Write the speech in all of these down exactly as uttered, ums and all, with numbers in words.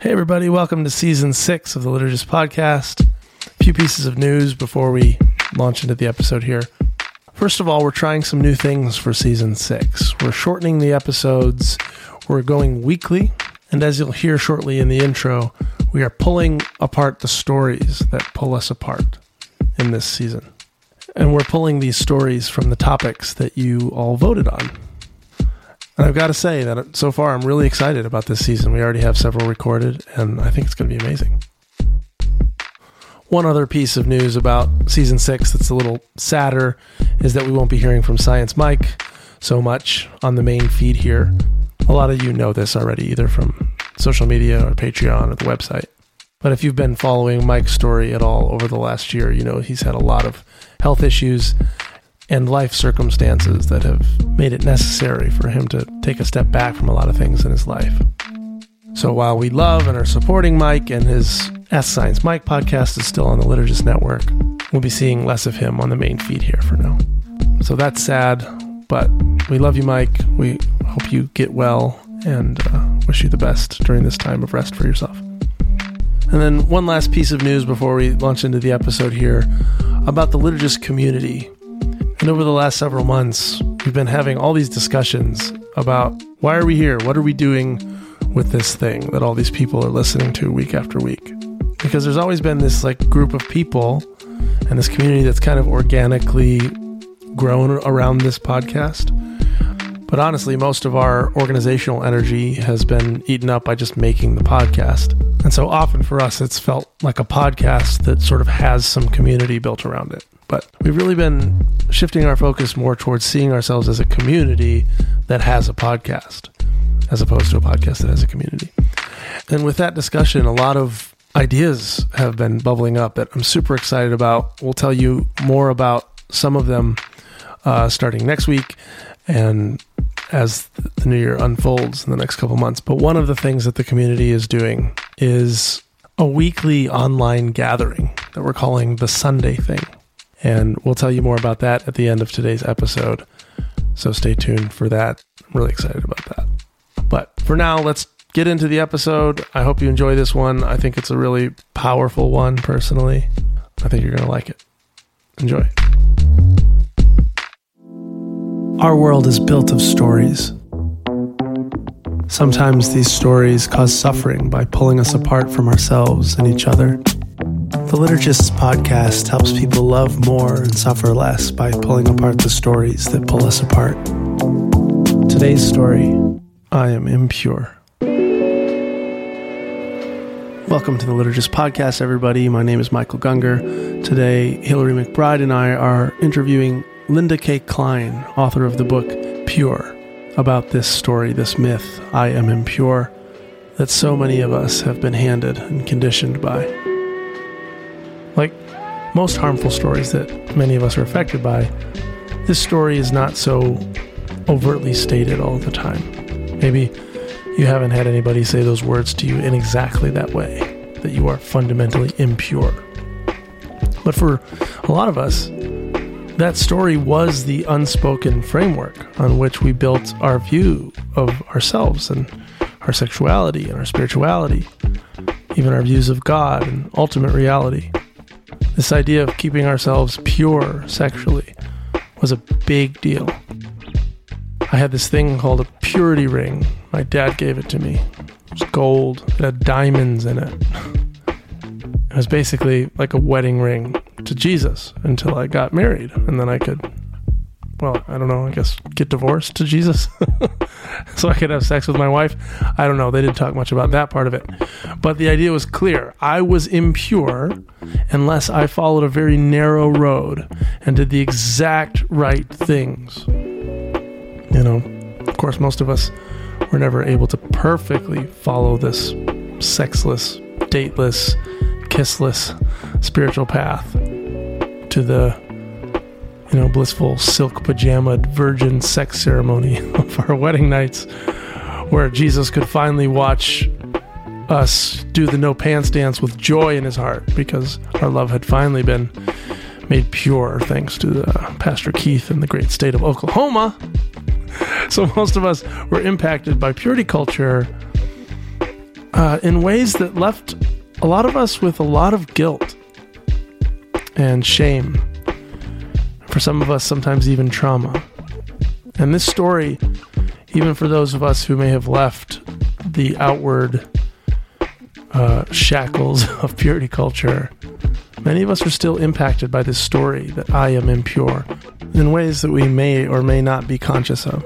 Hey everybody, welcome to season six of the Liturgist Podcast. A few pieces of news before we launch into the episode here. First of all, we're trying some new things for season six. We're shortening the episodes, we're going weekly, and as you'll hear shortly in the intro, we are pulling apart the stories that pull us apart in this season. And we're pulling these stories from the topics that you all voted on. And I've got to say that so far I'm really excited about this season. We already have several recorded, and I think it's going to be amazing. One other piece of news about season six that's a little sadder is that we won't be hearing from Science Mike so much on the main feed here. A lot of you know this already, either from social media or Patreon or the website. But if you've been following Mike's story at all over the last year, you know he's had a lot of health issues and life circumstances that have made it necessary for him to take a step back from a lot of things in his life. So while we love and are supporting Mike, and his Ask Science Mike podcast is still on the Liturgist Network, we'll be seeing less of him on the main feed here for now. So that's sad, but we love you, Mike. We hope you get well and uh, wish you the best during this time of rest for yourself. And then one last piece of news before we launch into the episode here about the Liturgist community. And over the last several months, we've been having all these discussions about why are we here? What are we doing with this thing that all these people are listening to week after week? Because there's always been this like group of people and this community that's kind of organically grown around this podcast. But honestly, most of our organizational energy has been eaten up by just making the podcast. And so often for us, it's felt like a podcast that sort of has some community built around it. But we've really been shifting our focus more towards seeing ourselves as a community that has a podcast, as opposed to a podcast that has a community. And with that discussion, a lot of ideas have been bubbling up that I'm super excited about. We'll tell you more about some of them uh, starting next week and as the new year unfolds in the next couple months. But one of the things that the community is doing is a weekly online gathering that we're calling the Sunday Thing. And we'll tell you more about that at the end of today's episode. So stay tuned for that. I'm really excited about that. But for now, let's get into the episode. I hope you enjoy this one. I think it's a really powerful one, personally. I think you're going to like it. Enjoy. Our world is built of stories. Sometimes these stories cause suffering by pulling us apart from ourselves and each other. The Liturgist's podcast helps people love more and suffer less by pulling apart the stories that pull us apart. Today's story, I am impure. Welcome to the Liturgist Podcast, everybody. My name is Michael Gungor. Today, Hillary McBride and I are interviewing Linda K. Klein, author of the book Pure, about this story, this myth, I am impure, that so many of us have been handed and conditioned by. Like most harmful stories that many of us are affected by, this story is not so overtly stated all the time. Maybe you haven't had anybody say those words to you in exactly that way, that you are fundamentally impure. But for a lot of us, that story was the unspoken framework on which we built our view of ourselves and our sexuality and our spirituality, even our views of God and ultimate reality. This idea of keeping ourselves pure sexually was a big deal. I had this thing called a purity ring. My dad gave it to me. It was gold. It had diamonds in it. It was basically like a wedding ring to Jesus until I got married. And then I could, well, I don't know, I guess get divorced to Jesus so I could have sex with my wife. I don't know. They didn't talk much about that part of it. But the idea was clear. I was impure unless I followed a very narrow road and did the exact right things. You know, of course, most of us were never able to perfectly follow this sexless, dateless, kissless spiritual path to the, you know, blissful silk pajama virgin sex ceremony of our wedding nights, where Jesus could finally watch us do the no pants dance with joy in his heart because our love had finally been made pure thanks to the Pastor Keith in the great state of Oklahoma. So most of us were impacted by purity culture uh, in ways that left a lot of us with a lot of guilt and shame. For some of us, sometimes even trauma. And this story, even for those of us who may have left the outward uh, shackles of purity culture, many of us are still impacted by this story that I am impure in ways that we may or may not be conscious of.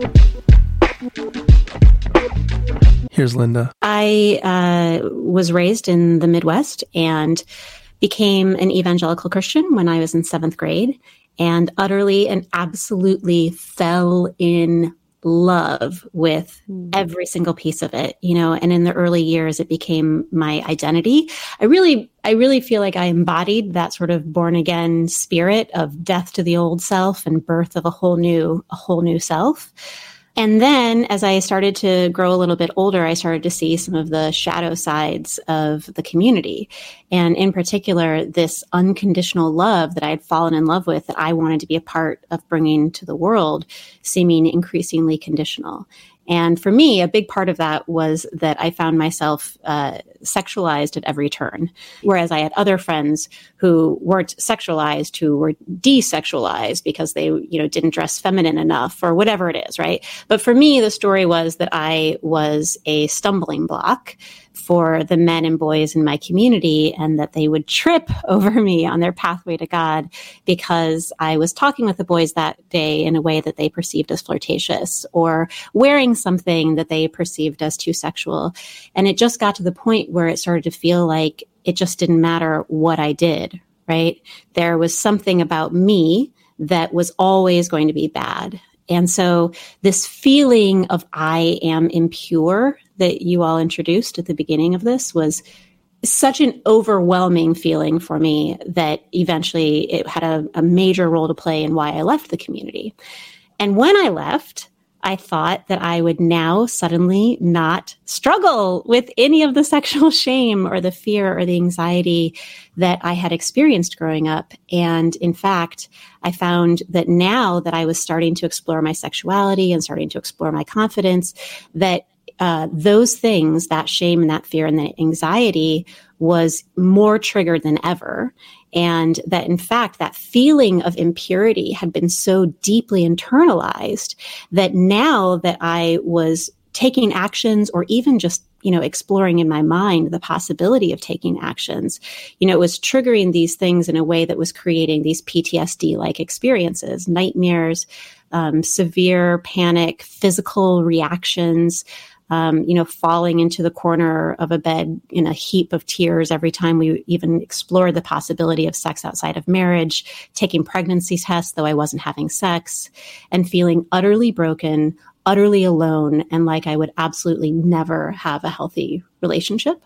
Here's Linda. I uh, was raised in the Midwest and became an evangelical Christian when I was in seventh grade, and utterly and absolutely fell in love with every single piece of it, you know, and in the early years, it became my identity. I really, I really feel like I embodied that sort of born again spirit of death to the old self and birth of a whole new, a whole new self. And then as I started to grow a little bit older, I started to see some of the shadow sides of the community. And in particular, this unconditional love that I had fallen in love with, that I wanted to be a part of bringing to the world, seeming increasingly conditional. And for me, a big part of that was that I found myself uh, sexualized at every turn, whereas I had other friends who weren't sexualized, who were desexualized because they, you know, didn't dress feminine enough or whatever it is, right? But for me, the story was that I was a stumbling block for the men and boys in my community, and that they would trip over me on their pathway to God because I was talking with the boys that day in a way that they perceived as flirtatious, or wearing something that they perceived as too sexual. And it just got to the point where it started to feel like it just didn't matter what I did, right? There was something about me that was always going to be bad. And so this feeling of I am impure that you all introduced at the beginning of this was such an overwhelming feeling for me that eventually it had a, a major role to play in why I left the community. And when I left, I thought that I would now suddenly not struggle with any of the sexual shame or the fear or the anxiety that I had experienced growing up. And in fact, I found that now that I was starting to explore my sexuality and starting to explore my confidence, that uh, those things, that shame and that fear and that anxiety, was more triggered than ever. And that, in fact, that feeling of impurity had been so deeply internalized that now that I was taking actions, or even just, you know, exploring in my mind the possibility of taking actions, you know, it was triggering these things in a way that was creating these P T S D-like experiences, nightmares, um, severe panic, physical reactions, Um, you know, falling into the corner of a bed in a heap of tears every time we even explored the possibility of sex outside of marriage, taking pregnancy tests, though I wasn't having sex, and feeling utterly broken, utterly alone, and like I would absolutely never have a healthy relationship.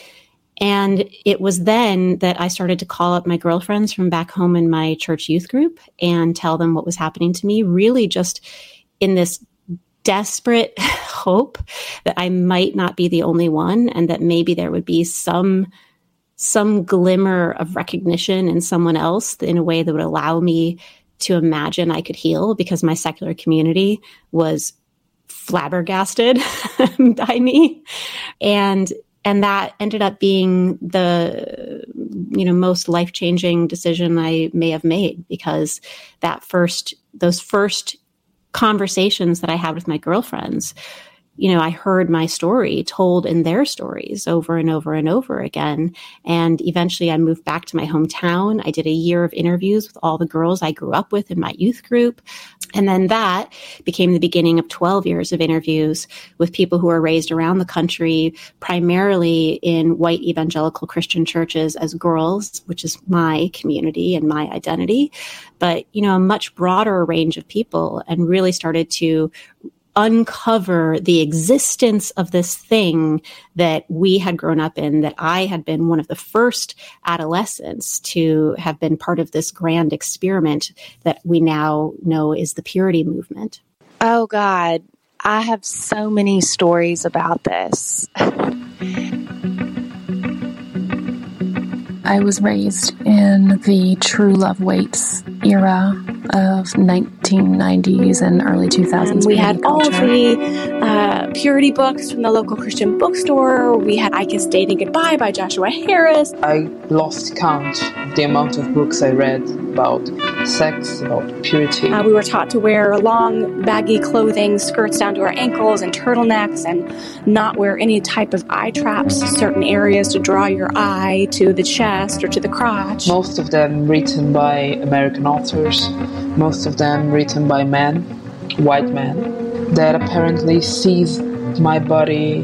And it was then that I started to call up my girlfriends from back home in my church youth group and tell them what was happening to me, really just in this desperate hope that I might not be the only one, and that maybe there would be some some glimmer of recognition in someone else in a way that would allow me to imagine I could heal, because my secular community was flabbergasted by me. And and that ended up being the, you know, most life-changing decision I may have made, because that first those first conversations that I had with my girlfriends, you know, I heard my story told in their stories over and over and over again. And eventually I moved back to my hometown. I did a year of interviews with all the girls I grew up with in my youth group. And then that became the beginning of twelve years of interviews with people who were raised around the country, primarily in white evangelical Christian churches as girls, which is my community and my identity, but, you know, a much broader range of people, and really started to uncover the existence of this thing that we had grown up in, that I had been one of the first adolescents to have been part of this grand experiment that we now know is the purity movement. Oh God, I have so many stories about this. I was raised in the True Love Waits era, of nineteen nineties and early two thousands. And we had all of culture. the uh, purity books from the local Christian bookstore. We had I Kissed Dating Goodbye by Joshua Harris. I lost count of the amount of books I read about sex, about purity. Uh, we were taught to wear long, baggy clothing, skirts down to our ankles, and turtlenecks, and not wear any type of eye traps, certain areas to draw your eye to the chest or to the crotch. Most of them written by American authors, most of them written by men, white men, that apparently sees my body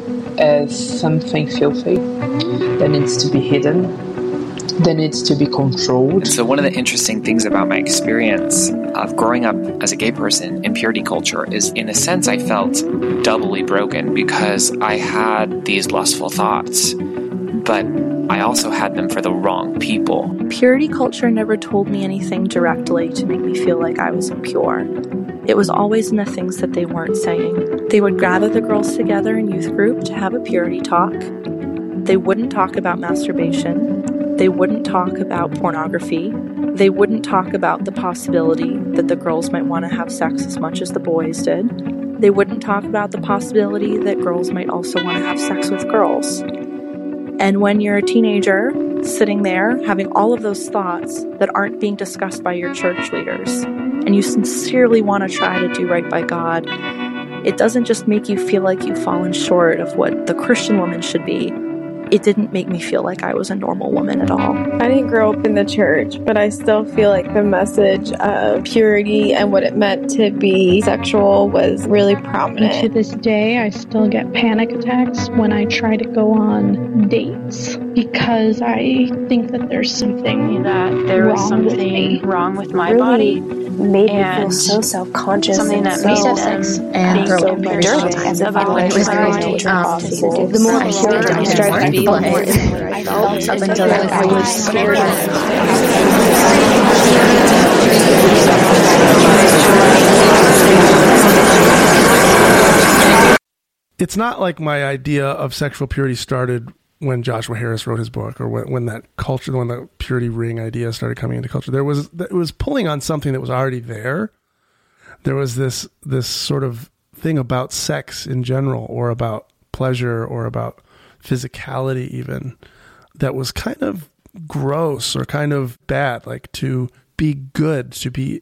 as something filthy that needs to be hidden, that needs to be controlled. So one of the interesting things about my experience of growing up as a gay person in purity culture is, in a sense, I felt doubly broken because I had these lustful thoughts, but I also had them for the wrong people. Purity culture never told me anything directly to make me feel like I was impure. It was always in the things that they weren't saying. They would gather the girls together in youth group to have a purity talk. They wouldn't talk about masturbation. They wouldn't talk about pornography. They wouldn't talk about the possibility that the girls might want to have sex as much as the boys did. They wouldn't talk about the possibility that girls might also want to have sex with girls. And when you're a teenager sitting there having all of those thoughts that aren't being discussed by your church leaders, and you sincerely want to try to do right by God, it doesn't just make you feel like you've fallen short of what the Christian woman should be. It didn't make me feel like I was a normal woman at all. I didn't grow up in the church, but I still feel like the message of purity and what it meant to be sexual was really prominent. And to this day, I still get panic attacks when I try to go on dates because I think that there's something that there wrong was something with wrong with my really body. Made and me feel so self-conscious. Something and that so made so them and being so so very paranoid times about it was very my um, the more I heard it, I started to feel it. I felt up until then I was scared of It's not like my idea of sexual purity started when Joshua Harris wrote his book, or when, when that culture, when the purity ring idea started coming into culture. There was, it was pulling on something that was already there. There was this, this sort of thing about sex in general, or about pleasure, or about physicality even, that was kind of gross or kind of bad. Like, to be good, to be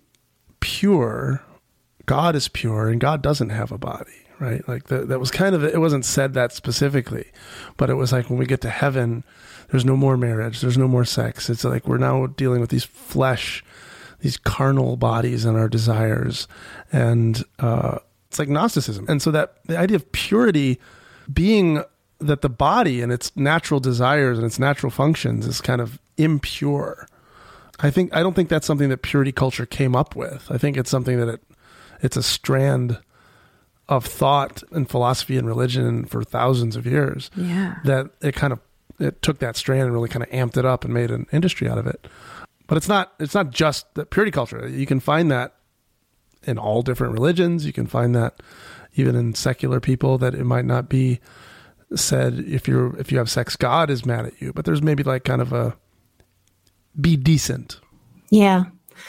pure, God is pure and God doesn't have a body. Right? Like the, that was kind of, it wasn't said that specifically, but it was like, when we get to heaven, there's no more marriage. There's no more sex. It's like, we're now dealing with these flesh, these carnal bodies and our desires. And, uh, it's like Gnosticism. And so that the idea of purity being that the body and its natural desires and its natural functions is kind of impure. I think, I don't think that's something that purity culture came up with. I think it's something that it, it's a strand of thought and philosophy and religion for thousands of years. Yeah. That it kind of, it took that strand and really kind of amped it up and made an industry out of it. But it's not, it's not just the purity culture. You can find that in all different religions. You can find that even in secular people, that it might not be said, if you're, if you have sex, God is mad at you, but there's maybe like kind of a, be decent. Yeah.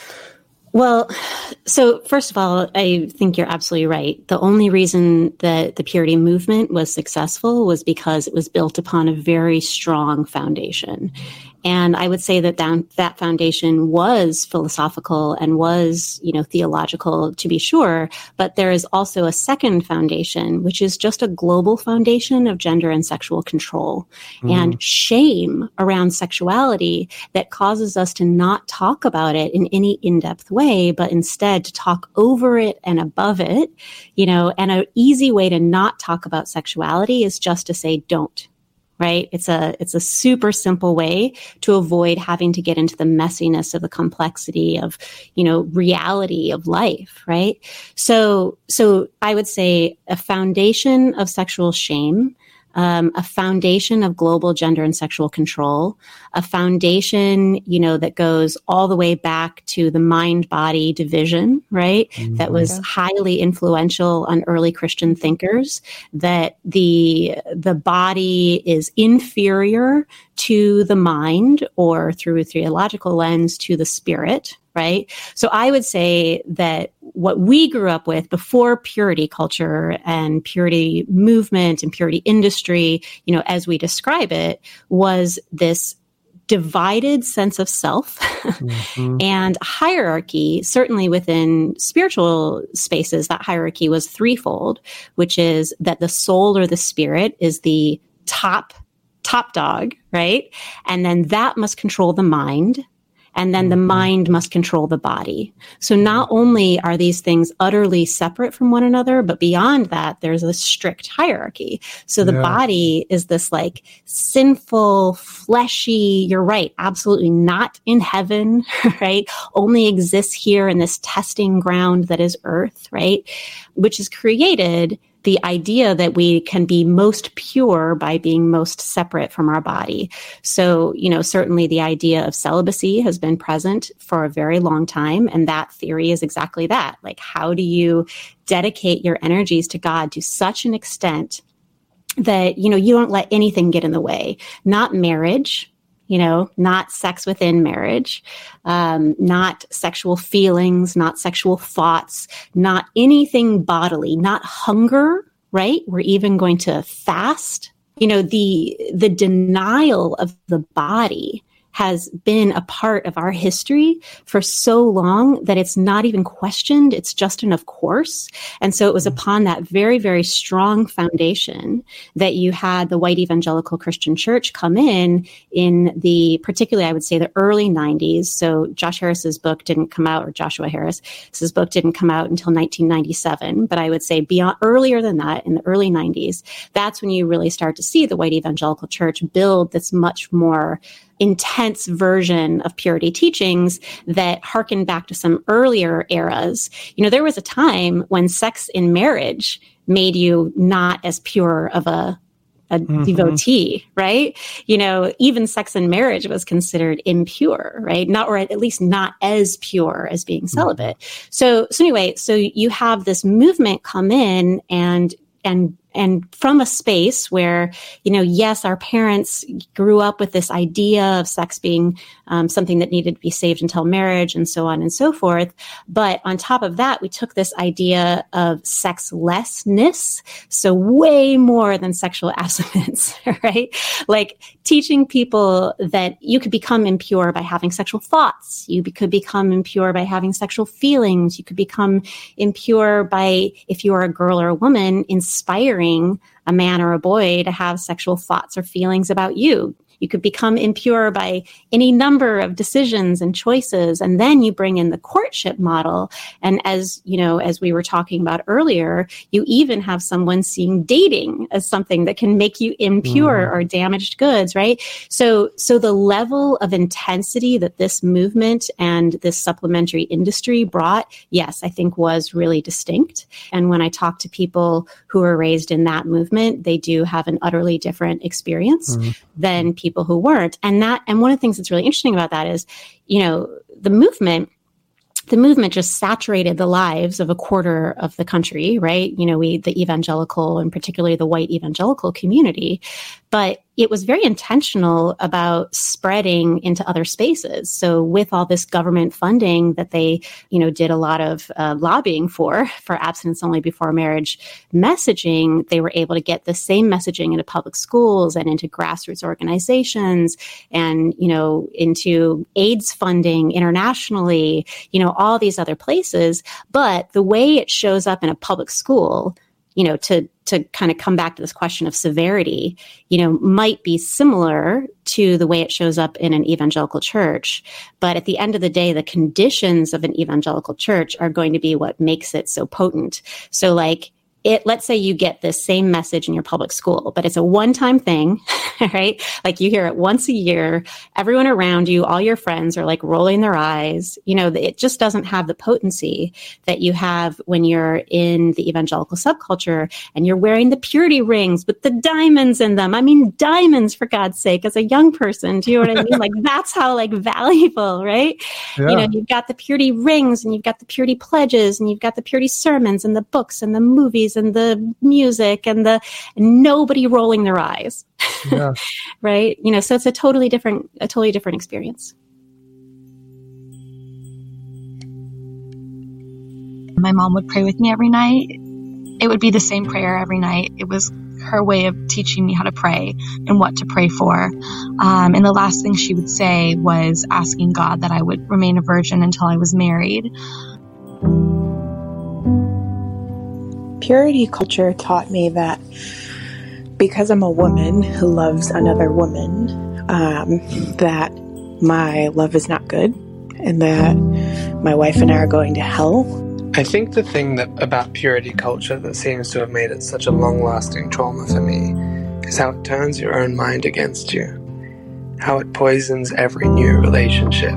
Well, so first of all, I think you're absolutely right. The only reason that the purity movement was successful was because it was built upon a very strong foundation. And I would say that that, that foundation was philosophical and was, you know, theological, to be sure. But there is also a second foundation, which is just a global foundation of gender and sexual control mm. and shame around sexuality that causes us to not talk about it in any in-depth way, but instead to talk over it and above it, you know, and an easy way to not talk about sexuality is just to say, don't. Right? It's a, it's a super simple way to avoid having to get into the messiness of the complexity of, you know, reality of life. Right? So, so I would say a foundation of sexual shame, um, a foundation of global gender and sexual control, a foundation, you know, that goes all the way back to the mind-body division, right? Mm-hmm. That was highly influential on early Christian thinkers, that the, the body is inferior to the mind, or through a theological lens to the spirit, right? So I would say that what we grew up with before purity culture and purity movement and purity industry, you know, as we describe it, was this divided sense of self mm-hmm. and hierarchy. Certainly within spiritual spaces, that hierarchy was threefold, which is that the soul or the spirit is the top, top dog, right? And then that must control the mind. And then the mind must control the body. So not only are these things utterly separate from one another, but beyond that, there's a strict hierarchy. So the yeah. body is this like sinful, fleshy, you're right, absolutely not in heaven, right? Only exists here in this testing ground that is earth, right? Which is created the idea that we can be most pure by being most separate from our body. So, you know, certainly the idea of celibacy has been present for a very long time. And that theory is exactly that. Like, how do you dedicate your energies to God to such an extent that, you know, you don't let anything get in the way? Not marriage, you know, not sex within marriage, um, not sexual feelings, not sexual thoughts, not anything bodily, not hunger, right? We're even going to fast. You know, the the denial of the body has been a part of our history for so long that it's not even questioned. It's just an of course. And so it was upon that very, very strong foundation that you had the white evangelical Christian church come in, in the, particularly I would say the early nineties. So Josh Harris's book didn't come out, or Joshua Harris, his book didn't come out until nineteen ninety-seven. But I would say beyond, earlier than that, in the early nineties, that's when you really start to see the white evangelical church build this much more intense version of purity teachings that harken back to some earlier eras. You know, there was a time when sex in marriage made you not as pure of a, a mm-hmm. devotee, right? You know, even sex in marriage was considered impure, right? Not, or at least not as pure as being celibate. Mm-hmm. So, so anyway, so you have this movement come in and, and, And from a space where, you know, yes, our parents grew up with this idea of sex being um, something that needed to be saved until marriage and so on and so forth. But on top of that, we took this idea of sexlessness, so way more than sexual abstinence, right? Like teaching people that you could become impure by having sexual thoughts. You be- could become impure by having sexual feelings. You could become impure by, if you are a girl or a woman, inspiring a man or a boy to have sexual thoughts or feelings about you. You could become impure by any number of decisions and choices. And then you bring in the courtship model. And as, you know, as we were talking about earlier, you even have someone seeing dating as something that can make you impure mm. or damaged goods, right? So, so the level of intensity that this movement and this supplementary industry brought, yes, I think was really distinct. And when I talk to people who were raised in that movement, they do have an utterly different experience mm. than people people who weren't. And that, and one of the things that's really interesting about that is, you know, the movement, the movement just saturated the lives of a quarter of the country, right? You know, we, the evangelical and particularly the white evangelical community, but it was very intentional about spreading into other spaces. So with all this government funding that they, you know, did a lot of uh, lobbying for, for abstinence only before marriage messaging, they were able to get the same messaging into public schools and into grassroots organizations and, you know, into AIDS funding internationally, you know, all these other places. But the way it shows up in a public school, you know, to to kind of come back to this question of severity, you know, might be similar to the way it shows up in an evangelical church. But at the end of the day, the conditions of an evangelical church are going to be what makes it so potent. So like, it, let's say you get this same message in your public school, but it's a one-time thing, right? Like you hear it once a year, everyone around you, all your friends are like rolling their eyes. You know, it just doesn't have the potency that you have when you're in the evangelical subculture and you're wearing the purity rings with the diamonds in them. I mean, diamonds, for God's sake, as a young person, do you know what I mean? Like that's how like valuable, right? Yeah. You know, you've got the purity rings and you've got the purity pledges and you've got the purity sermons and the books and the movies and the music and the and nobody rolling their eyes, yeah. right? You know, so it's a totally different, a totally different experience. my mom would pray with me every night. It would be the same prayer every night. It was her way of teaching me how to pray and what to pray for. Um, and the last thing she would say was asking God that I would remain a virgin until I was married. Purity culture taught me that because I'm a woman who loves another woman, um, that my love is not good and that my wife and I are going to hell. I think the thing that about purity culture that seems to have made it such a long-lasting trauma for me is how it turns your own mind against you, how it poisons every new relationship.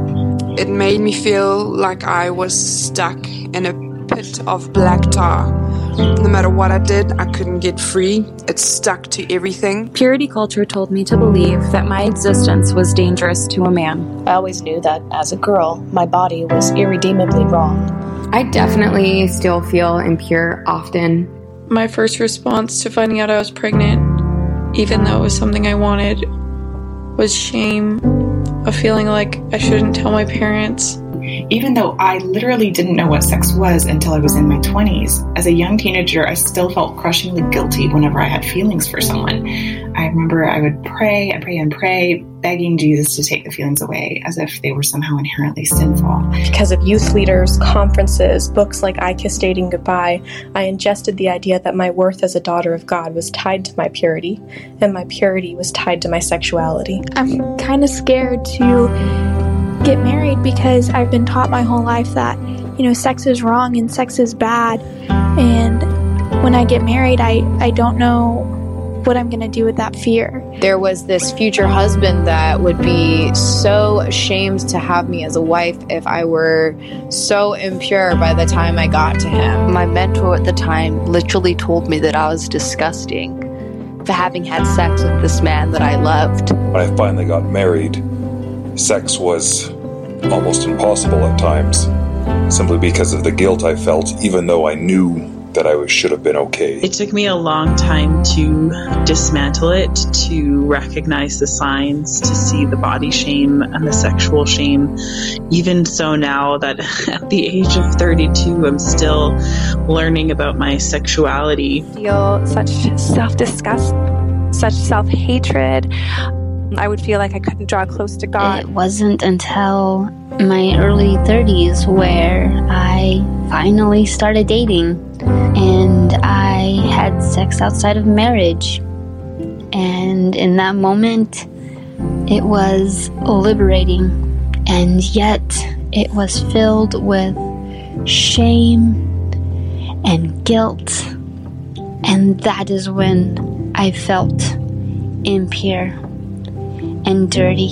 It made me feel like I was stuck in a pit of black tar. No matter what I did, I couldn't get free. It stuck to everything. Purity culture told me to believe that my existence was dangerous to a man. I always knew that as a girl, my body was irredeemably wrong. I definitely still feel impure often. My first response to finding out I was pregnant, even though it was something I wanted, was shame, a feeling like I shouldn't tell my parents. Even though I literally didn't know what sex was until I was in my twenties, as a young teenager, I still felt crushingly guilty whenever I had feelings for someone. I remember I would pray and pray and pray, begging Jesus to take the feelings away, as if they were somehow inherently sinful. Because of youth leaders, conferences, books like I Kissed Dating Goodbye, I ingested the idea that my worth as a daughter of God was tied to my purity, and my purity was tied to my sexuality. I'm kind of scared to get married because I've been taught my whole life that, you know, sex is wrong and sex is bad. And when I get married, I, I don't know what I'm going to do with that fear. There was this future husband that would be so ashamed to have me as a wife if I were so impure by the time I got to him. My mentor at the time literally told me that I was disgusting for having had sex with this man that I loved. When I finally got married, sex was almost impossible at times, simply because of the guilt I felt, even though I knew that I should have been okay. It took me a long time to dismantle it, to recognize the signs, to see the body shame and the sexual shame. Even so now that at the age of thirty-two, I'm still learning about my sexuality. I feel such self-disgust, such self-hatred. I would feel like I couldn't draw close to God. It wasn't until my early thirties where I finally started dating and I had sex outside of marriage. And in that moment, it was liberating, and yet it was filled with shame and guilt. And that is when I felt impure and dirty.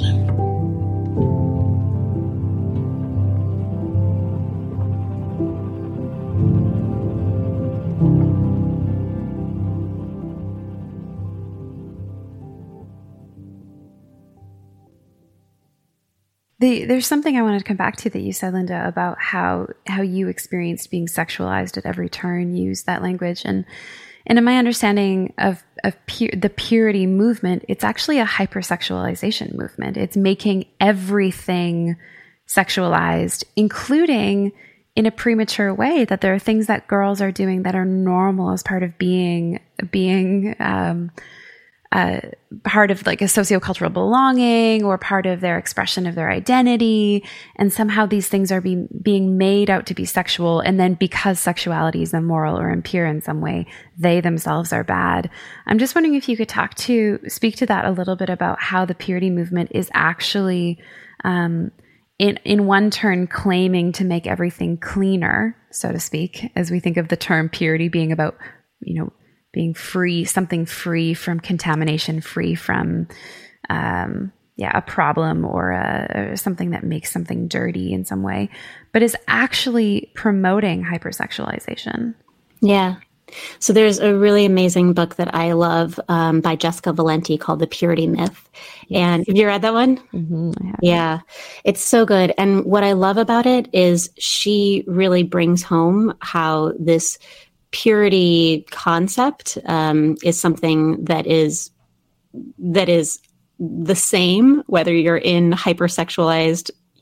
The, there's something I wanted to come back to that you said, Linda, about how how you experienced being sexualized at every turn. You used that language, and and in my understanding of of pu- the purity movement, it's actually a hypersexualization movement. It's making everything sexualized, including in a premature way, that there are things that girls are doing that are normal as part of being being um, uh, part of like a sociocultural belonging or part of their expression of their identity. And somehow these things are being being made out to be sexual. And then because sexuality is immoral or impure in some way, they themselves are bad. I'm just wondering if you could talk to, speak to that a little bit about how the purity movement is actually, um, in, in one turn claiming to make everything cleaner, so to speak, as we think of the term purity being about, you know, being free, something free from contamination, free from, um, yeah, a problem or, a, or something that makes something dirty in some way, but is actually promoting hypersexualization. Yeah. So there's a really amazing book that I love um, by Jessica Valenti called The Purity Myth. Yes. And have you read that one? Mm-hmm, yeah, it's so good. And what I love about it is she really brings home how this purity concept um, is something that is that is the same, whether you're in hypersexualized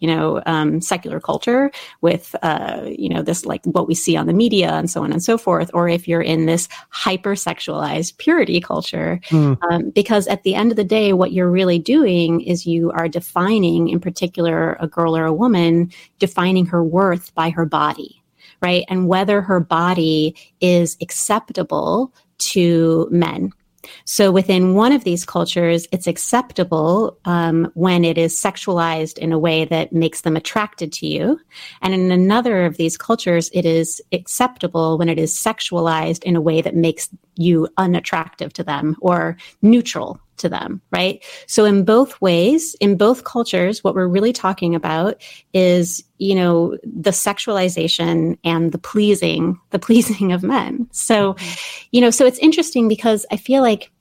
you know, um, secular culture with, uh, you know, this like what we see on the media and so on and so forth, or if you're in this hypersexualized purity culture. Mm. Um, because at the end of the day, what you're really doing is you are defining, in particular, a girl or a woman, defining her worth by her body, right? And whether her body is acceptable to men. So within one of these cultures, it's acceptable um, when it is sexualized in a way that makes them attracted to you. And in another of these cultures, it is acceptable when it is sexualized in a way that makes you unattractive to them or neutral to them, right? So in both ways, in both cultures, what we're really talking about is, you know, the sexualization and the pleasing, the pleasing of men. So, you know, so it's interesting because I feel like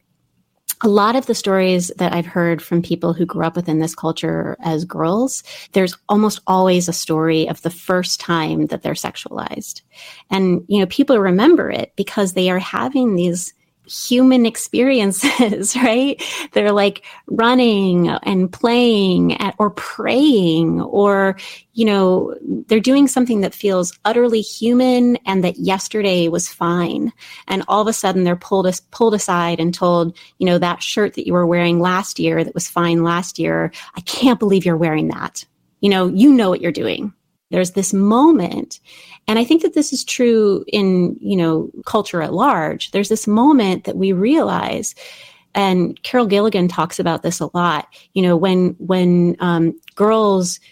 a lot of the stories that I've heard from people who grew up within this culture as girls, there's almost always a story of the first time that they're sexualized. And, you know, people remember it because they are having these human experiences, right? They're like running and playing at, or praying, or, you know, they're doing something that feels utterly human and that yesterday was fine. And all of a sudden they're pulled, as, pulled aside and told, you know, that shirt that you were wearing last year that was fine last year, I can't believe you're wearing that. You know, you know what you're doing. There's this moment, and I think that this is true in, you know, culture at large. There's this moment that we realize, and Carol Gilligan talks about this a lot, you know, when, when um, girls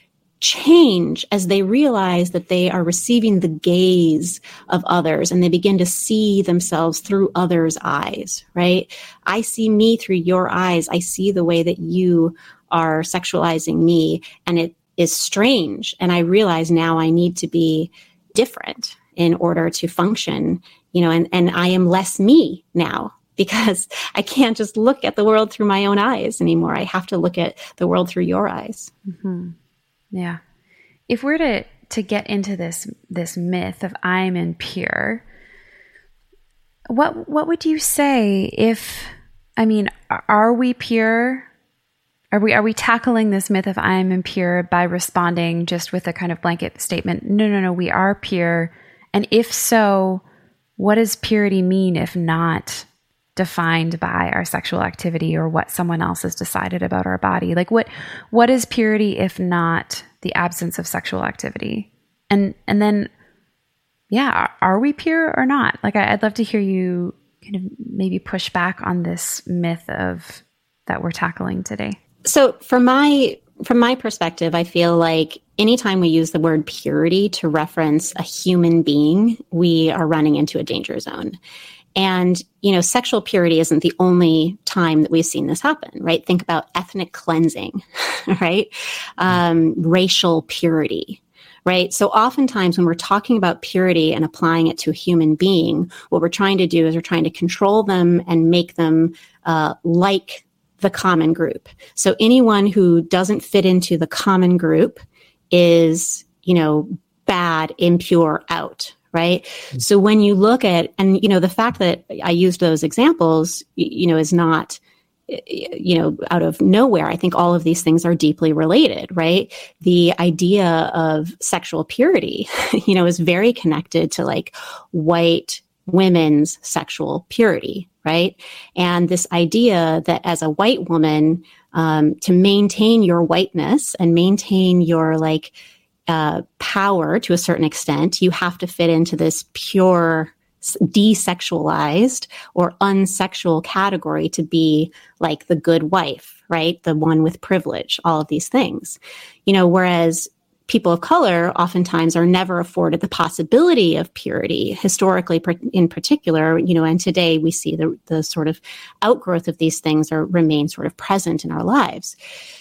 change as they realize that they are receiving the gaze of others and they begin to see themselves through others' eyes, right? I see me through your eyes. I see the way that you are sexualizing me, and it is strange. And I realize now I need to be different in order to function, you know, and, and I am less me now because I can't just look at the world through my own eyes anymore. I have to look at the world through your eyes. Mm-hmm. Yeah. If we're to, to get into this, this myth of I'm impure, what, what would you say if, I mean, are we pure? Are we are we tackling this myth of I'm impure by responding just with a kind of blanket statement? No, no, no, we are pure. And if so, what does purity mean if not defined by our sexual activity or what someone else has decided about our body? Like what what is purity if not the absence of sexual activity? And and then, yeah, are we pure or not? Like I, I'd love to hear you kind of maybe push back on this myth of that we're tackling today. So from my from my perspective, I feel like anytime we use the word purity to reference a human being, we are running into a danger zone. And, you know, sexual purity isn't the only time that we've seen this happen, right? Think about ethnic cleansing, right? Um, racial purity, right? So oftentimes when we're talking about purity and applying it to a human being, what we're trying to do is we're trying to control them and make them uh, like the common group. So anyone who doesn't fit into the common group is, you know, bad, impure, out, right? Mm-hmm. So when you look at, and, you know, the fact that I used those examples, you know, is not, you know, out of nowhere. I think all of these things are deeply related, right? The idea of sexual purity, you know, is very connected to like white women's sexual purity, right? And this idea that as a white woman, um, to maintain your whiteness and maintain your like uh, power to a certain extent, you have to fit into this pure, desexualized or unsexual category to be like the good wife, right? The one with privilege, all of these things, you know, whereas people of color oftentimes are never afforded the possibility of purity, historically in particular, you know, and today we see the, the sort of outgrowth of these things are remain sort of present in our lives.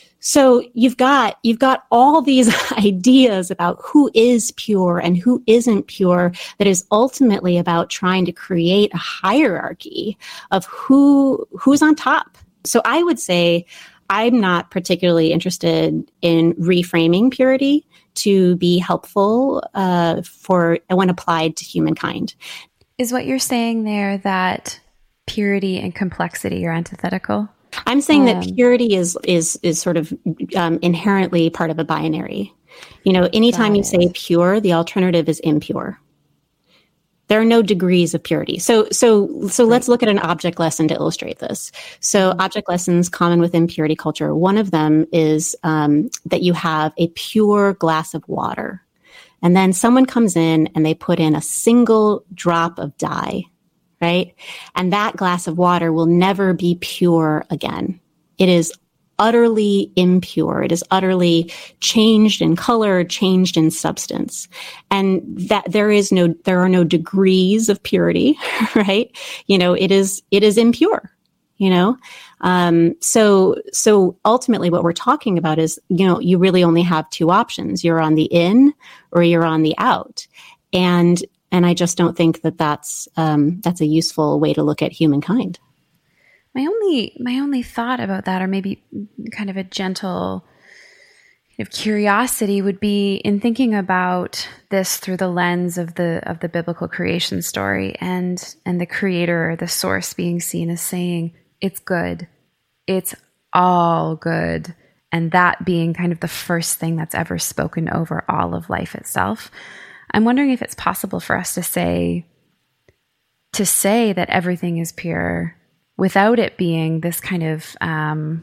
So you've got, you've got all these ideas about who is pure and who isn't pure that is ultimately about trying to create a hierarchy of who, who's on top. So I would say I'm not particularly interested in reframing purity to be helpful uh, for when applied to humankind. Is what you're saying there that purity and complexity are antithetical? I'm saying um, that purity is is is sort of um, inherently part of a binary. You know, anytime you say pure, the alternative is impure. There are no degrees of purity. So, so, so let's look at an object lesson to illustrate this. So object lessons common within purity culture. One of them is um, that you have a pure glass of water. And then someone comes in and they put in a single drop of dye, right? And that glass of water will never be pure again. It is utterly impure. It is utterly changed in color, changed in substance. And that there is no, there are no degrees of purity, right? You know, it is, it is impure, you know? Um, so, so ultimately what we're talking about is, you know, you really only have two options. You're on the in or you're on the out. And, and I just don't think that that's, um, that's a useful way to look at humankind. My only my only thought about that, or maybe kind of a gentle kind of curiosity, would be in thinking about this through the lens of the of the biblical creation story, and and the creator, the source, being seen as saying, it's good, it's all good, and that being kind of the first thing that's ever spoken over all of life itself. I'm wondering if it's possible for us to say to say that everything is pure without it being this kind of um,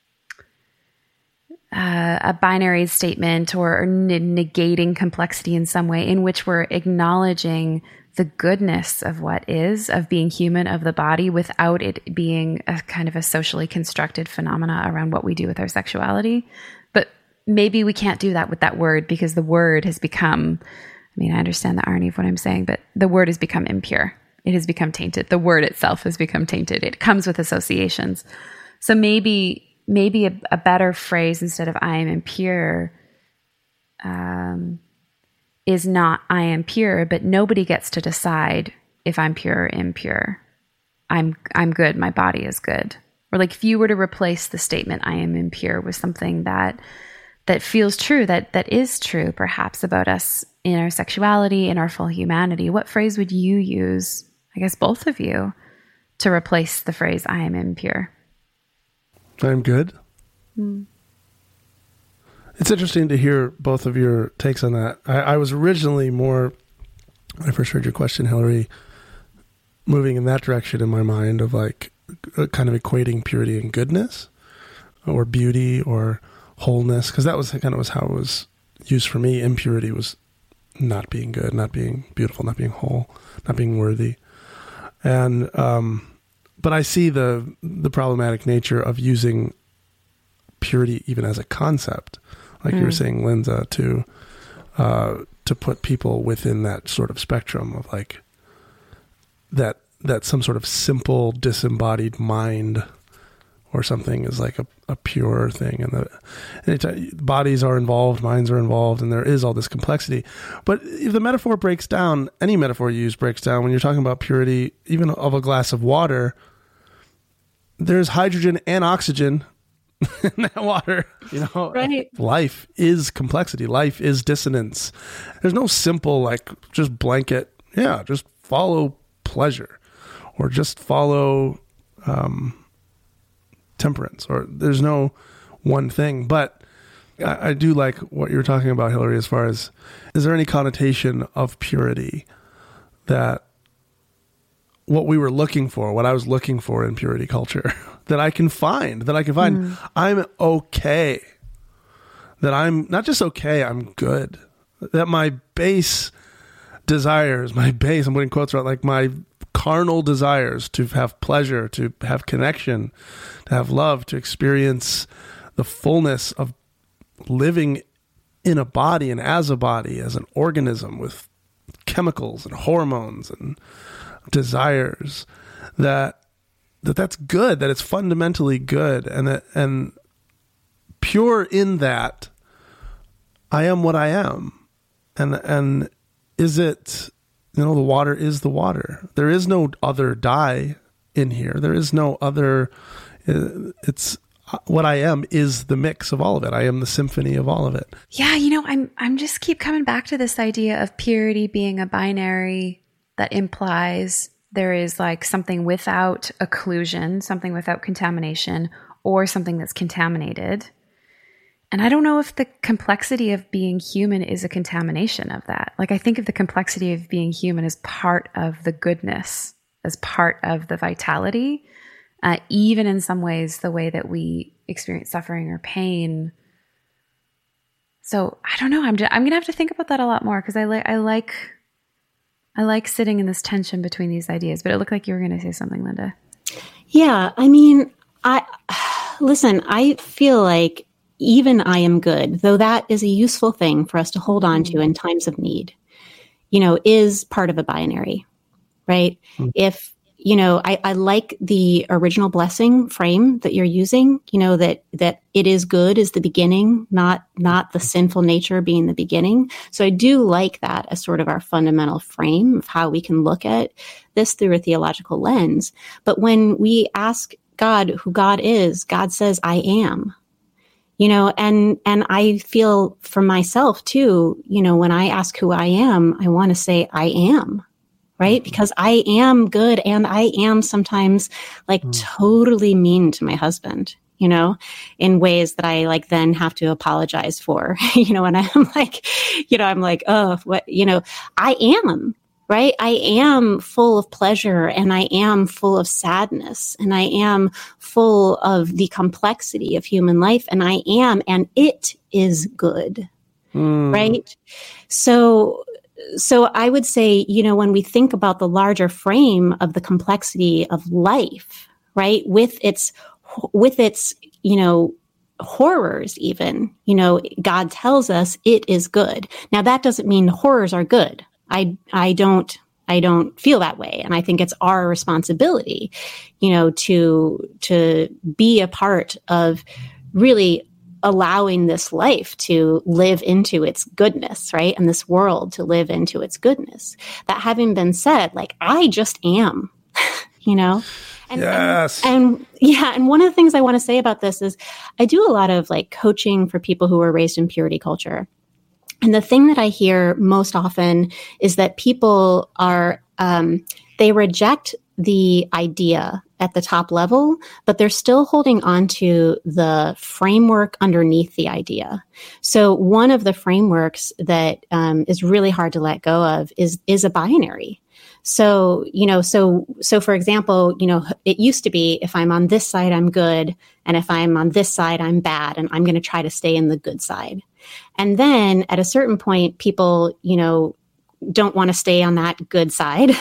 uh, a binary statement or, or n- negating complexity in some way, in which we're acknowledging the goodness of what is, of being human, of the body, without it being a kind of a socially constructed phenomena around what we do with our sexuality. But maybe we can't do that with that word, because the word has become, I mean, I understand the irony of what I'm saying, but the word has become impure. It has become tainted. The word itself has become tainted. It comes with associations. So maybe maybe a, a better phrase instead of I am impure um, is not I am pure, but nobody gets to decide if I'm pure or impure. I'm I'm good. My body is good. Or like if you were to replace the statement I am impure with something that that feels true, that that is true perhaps about us in our sexuality, in our full humanity, what phrase would you use, I guess both of you, to replace the phrase I am impure? I'm good. Mm. It's interesting to hear both of your takes on that. I, I was originally more, when I first heard your question, Hillary, moving in that direction in my mind of like kind of equating purity and goodness or beauty or wholeness, because that was kind of was how it was used for me. Impurity was not being good, not being beautiful, not being whole, not being worthy. And, um, but I see the, the problematic nature of using purity even as a concept, like mm. you were saying, Linda, to, uh, to put people within that sort of spectrum of like that, that some sort of simple disembodied mind or something is like a, a pure thing. And the anytime bodies are involved, minds are involved, and there is all this complexity. But if the metaphor breaks down, any metaphor you use breaks down, when you're talking about purity, even of a glass of water, there's hydrogen and oxygen in that water. You know, right. Life is complexity. Life is dissonance. There's no simple, like, just blanket, yeah, just follow pleasure or just follow, um, temperance, or there's no one thing. But I, I do like what you're talking about, Hillary, as far as, is there any connotation of purity that what we were looking for, what I was looking for in purity culture, that I can find, that I can find, mm. I'm okay, that I'm not just okay, I'm good, that my base desires, my base, I'm putting quotes around, like my carnal desires to have pleasure, to have connection, to have love, to experience the fullness of living in a body and as a body, as an organism with chemicals and hormones and desires, that, that that's good, that it's fundamentally good, and that, and pure in that I am what I am. And, and is it, you know, the water is the water. There is no other dye in here. There is no other, it's what I am is the mix of all of it. I am the symphony of all of it. Yeah. You know, I'm, I'm just keep coming back to this idea of purity being a binary that implies there is like something without occlusion, something without contamination, or something that's contaminated. And I don't know if the complexity of being human is a contamination of that. Like, I think of the complexity of being human as part of the goodness, as part of the vitality, uh, even in some ways, the way that we experience suffering or pain. So I don't know. I'm just, I'm going to have to think about that a lot more, because I like, I like, I like sitting in this tension between these ideas, but it looked like you were going to say something, Linda. Yeah. I mean, I, listen, I feel like even I am good, though that is a useful thing for us to hold on to in times of need, you know, is part of a binary, right? Mm. If, you know, I, I like the original blessing frame that you're using, you know, that, that it is good is the beginning, not, not the sinful nature being the beginning. So I do like that as sort of our fundamental frame of how we can look at this through a theological lens. But when we ask God who God is, God says, I am. You know, and, and I feel for myself too, you know, when I ask who I am, I want to say I am, right? Because I am good, and I am sometimes like mm. totally mean to my husband, you know, in ways that I like then have to apologize for, you know, and I'm like, you know, I'm like, oh, what, you know, I am. Right? I am full of pleasure, and I am full of sadness, and I am full of the complexity of human life, and I am, and it is good. Mm. Right? So, so I would say, you know, when we think about the larger frame of the complexity of life, right, with its, with its, you know, horrors even, you know, God tells us it is good. Now, that doesn't mean horrors are good. I, I don't, I don't feel that way. And I think it's our responsibility, you know, to, to be a part of really allowing this life to live into its goodness, right? And this world to live into its goodness. That having been said, like, I just am, you know? And, yes. And, and yeah, and one of the things I want to say about this is I do a lot of like coaching for people who were raised in purity culture. And the thing that I hear most often is that people are, um, they reject the idea at the top level, but they're still holding on to the framework underneath the idea. So one of the frameworks that um, is really hard to let go of is is a binary. So, you know, so, so for example, you know, it used to be if I'm on this side, I'm good. And if I'm on this side, I'm bad. And I'm going to try to stay in the good side. And then at a certain point, people, you know, don't want to stay on that good side.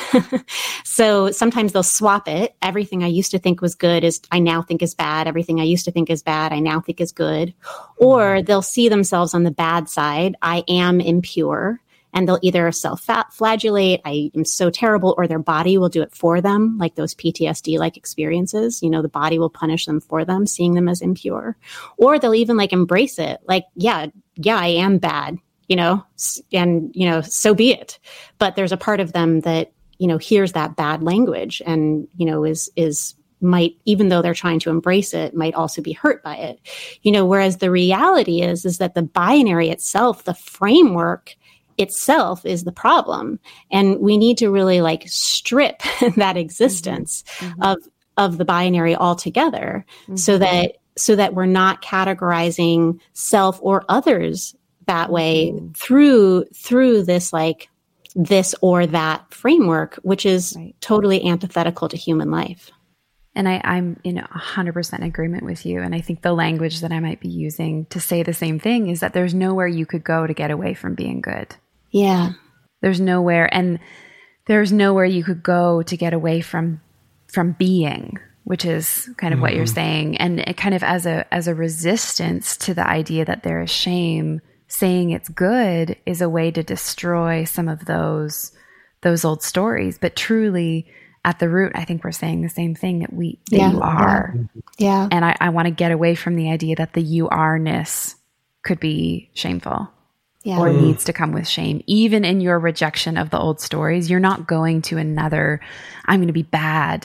So sometimes they'll swap it. Everything I used to think was good is I now think is bad. Everything I used to think is bad, I now think is good. Or they'll see themselves on the bad side. I am impure. And they'll either self-flagellate, I am so terrible, or their body will do it for them, like those P T S D-like experiences. You know, the body will punish them for them, seeing them as impure. Or they'll even like embrace it. Like, yeah, yeah, I am bad, you know, and, you know, so be it. But there's a part of them that, you know, hears that bad language and, you know, is, is, might, even though they're trying to embrace it, might also be hurt by it. You know, whereas the reality is, is that the binary itself, the framework itself is the problem. And we need to really like strip that existence mm-hmm. of, of the binary altogether mm-hmm. so that, so that we're not categorizing self or others that way mm-hmm. through, through this, like this or that framework, which is right. totally antithetical to human life. And I, I'm in one hundred percent agreement with you. And I think the language that I might be using to say the same thing is that there's nowhere you could go to get away from being good. Yeah. There's nowhere, and there's nowhere you could go to get away from, from being, which is kind of mm-hmm. what you're saying. And it kind of as a, as a resistance to the idea that there is shame, saying it's good is a way to destroy some of those, those old stories. But truly at the root, I think we're saying the same thing, that we, that yeah. you are. Yeah. And I, I want to get away from the idea that the you are-ness could be shameful. Yeah. Or needs to come with shame. Even in your rejection of the old stories, you're not going to another, I'm going to be bad.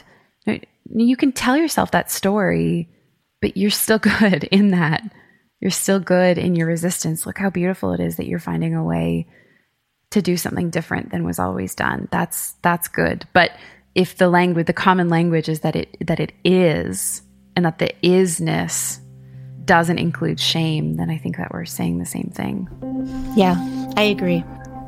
You can tell yourself that story, but you're still good in that. You're still good in your resistance. Look how beautiful it is that you're finding a way to do something different than was always done. That's, that's good. But if the language, the common language is that it, that it is, and that the isness doesn't include shame, then I think that we're saying the same thing. Yeah, I agree.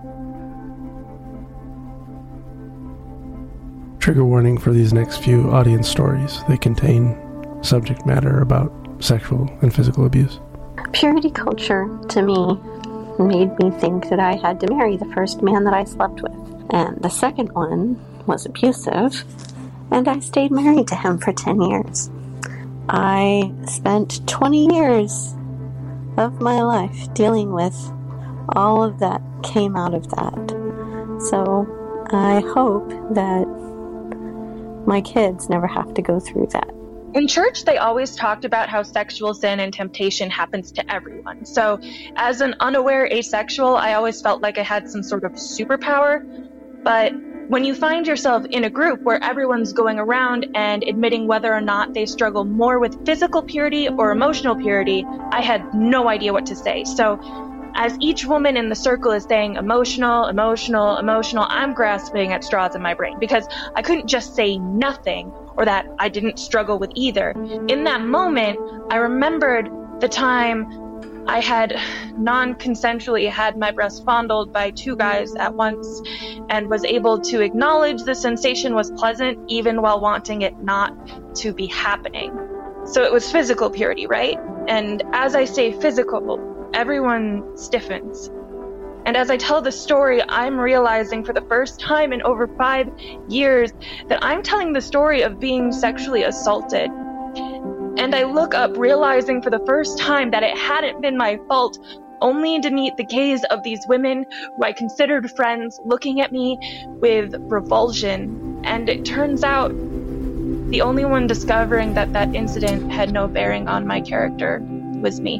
Trigger warning for these next few audience stories. They contain subject matter about sexual and physical abuse. Purity culture, to me, made me think that I had to marry the first man that I slept with. And the second one was abusive, and I stayed married to him for ten years. I spent twenty years of my life dealing with all of that came out of that. So I hope that my kids never have to go through that. In church, they always talked about how sexual sin and temptation happens to everyone. So as an unaware asexual, I always felt like I had some sort of superpower. But when you find yourself in a group where everyone's going around and admitting whether or not they struggle more with physical purity or emotional purity, I had no idea what to say. So as each woman in the circle is saying emotional, emotional, emotional, I'm grasping at straws in my brain because I couldn't just say nothing or that I didn't struggle with either. In that moment, I remembered the time I had non-consensually had my breast fondled by two guys at once and was able to acknowledge the sensation was pleasant even while wanting it not to be happening. So it was physical purity, right? And as I say physical, everyone stiffens. And as I tell the story, I'm realizing for the first time in over five years that I'm telling the story of being sexually assaulted. And I look up realizing for the first time that it hadn't been my fault, only to meet the gaze of these women who I considered friends looking at me with revulsion. And it turns out the only one discovering that that incident had no bearing on my character was me.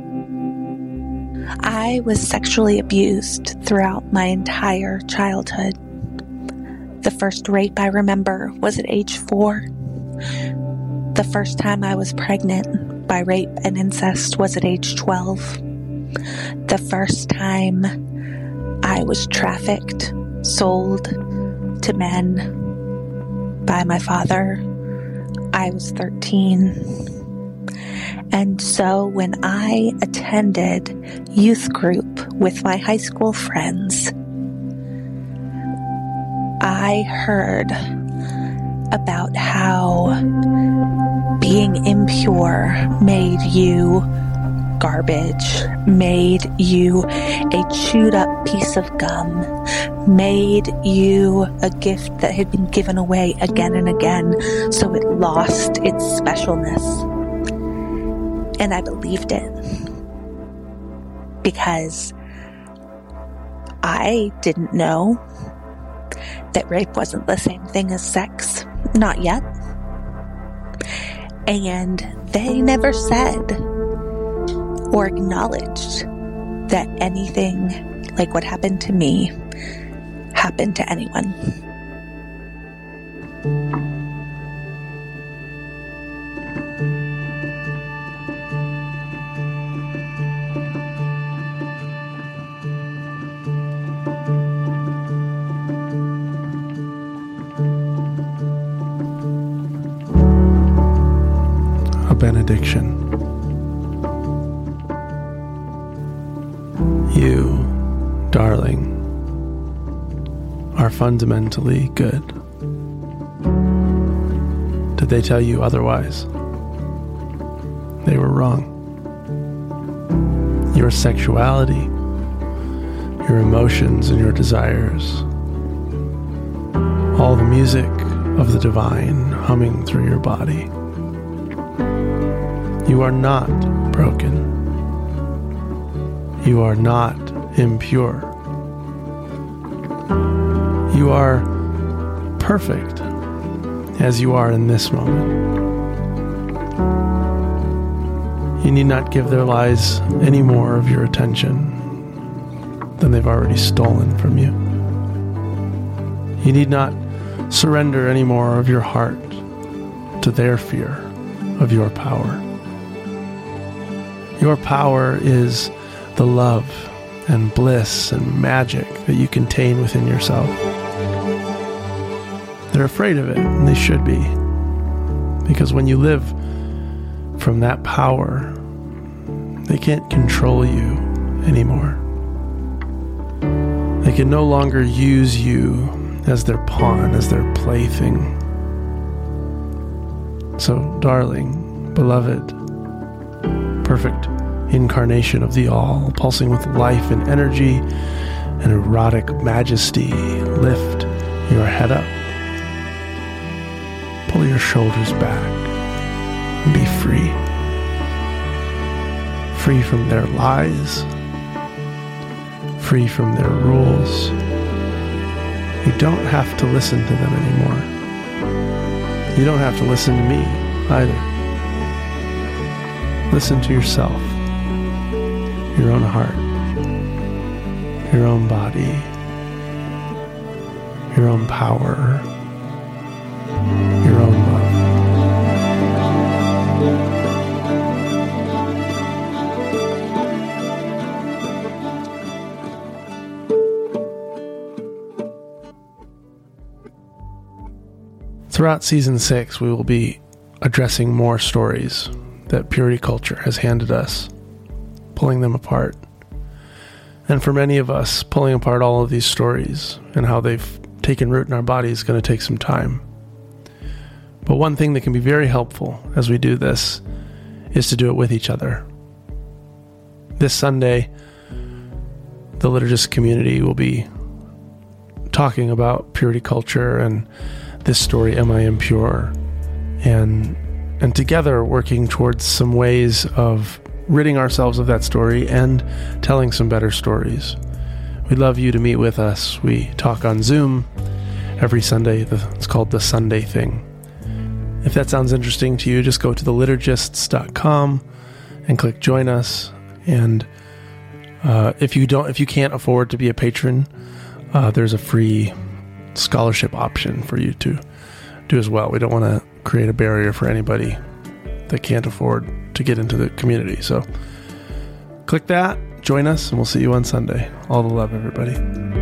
I was sexually abused throughout my entire childhood. The first rape I remember was at age four. The first time I was pregnant by rape and incest was at age twelve. The first time I was trafficked, sold to men by my father, I was thirteen. And so when I attended youth group with my high school friends, I heard about how being impure made you garbage, made you a chewed up piece of gum, made you a gift that had been given away again and again, so it lost its specialness. And I believed it because I didn't know that rape wasn't the same thing as sex. Not yet. And they never said or acknowledged that anything like what happened to me happened to anyone. Benediction. You, darling, are fundamentally good. Did they tell you otherwise? They were wrong. Your sexuality, your emotions and your desires, all the music of the divine humming through your body. You are not broken. You are not impure. You are perfect as you are in this moment. You need not give their lies any more of your attention than they've already stolen from you. You need not surrender any more of your heart to their fear of your power. Your power is the love and bliss and magic that you contain within yourself. They're afraid of it, and they should be. Because when you live from that power, They can't control you anymore. They can no longer use you as their pawn, as their plaything. So, darling, beloved, perfect incarnation of the all, pulsing with life and energy and erotic majesty, lift your head up. Pull your shoulders back and be free. Free from their lies, free from their rules. You don't have to listen to them anymore. You don't have to listen to me either. Listen to yourself, your own heart, your own body, your own power, your own love. Throughout season six, we will be addressing more stories that purity culture has handed us, pulling them apart. And for many of us, pulling apart all of these stories and how they've taken root in our body is going to take some time. But one thing that can be very helpful as we do this is to do it with each other. This Sunday, the liturgist community will be talking about purity culture and this story, Am I Impure? And and together working towards some ways of ridding ourselves of that story and telling some better stories. We'd love you to meet with us. We talk on Zoom every Sunday. It's called The Sunday Thing. If that sounds interesting to you, just go to the liturgists dot com and click join us. And uh, if you don't, if you can't afford to be a patron, uh, there's a free scholarship option for you to do as well. We don't want to create a barrier for anybody that can't afford to get into the community. So click that, join us, and we'll see you on Sunday. All the love, everybody.